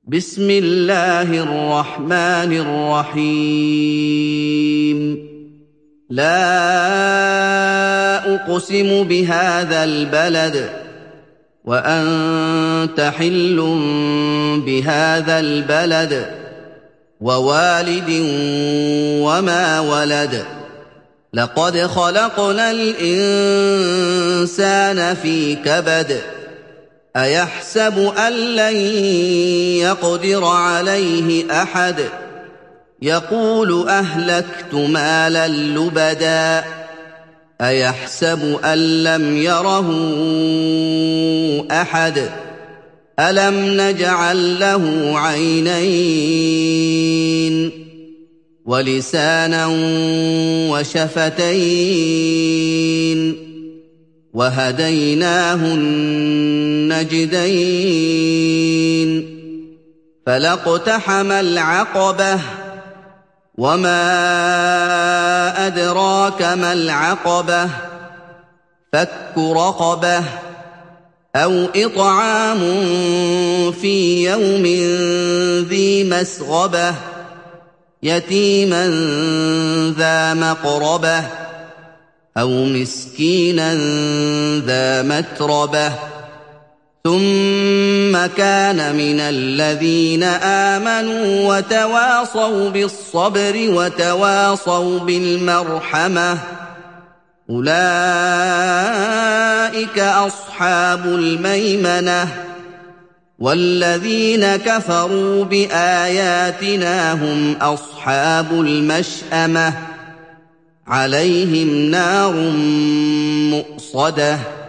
بسم الله الرحمن الرحيم لا أقسم بهذا البلد وأنت حل بهذا البلد ووالد وما ولد لقد خلقنا الإنسان في كبد أيحسب أن لن يقدر عليه أحد يقول أهلكت مالا لبدا أيحسب أن لم يره أحد ألم نجعل له عينين ولسانا وشفتين وهديناه النجدين فلاقتحم العقبة وما أدراك ما العقبة فك رقبة أو إطعام في يوم ذي مسغبة يتيما ذا مقربة أو مسكينا ذا متربة ثم كان من الذين آمنوا وتواصوا بالصبر وتواصوا بالمرحمة أولئك أصحاب الميمنة والذين كفروا بآياتنا هم أصحاب المشأمة عليهم نار مؤصدة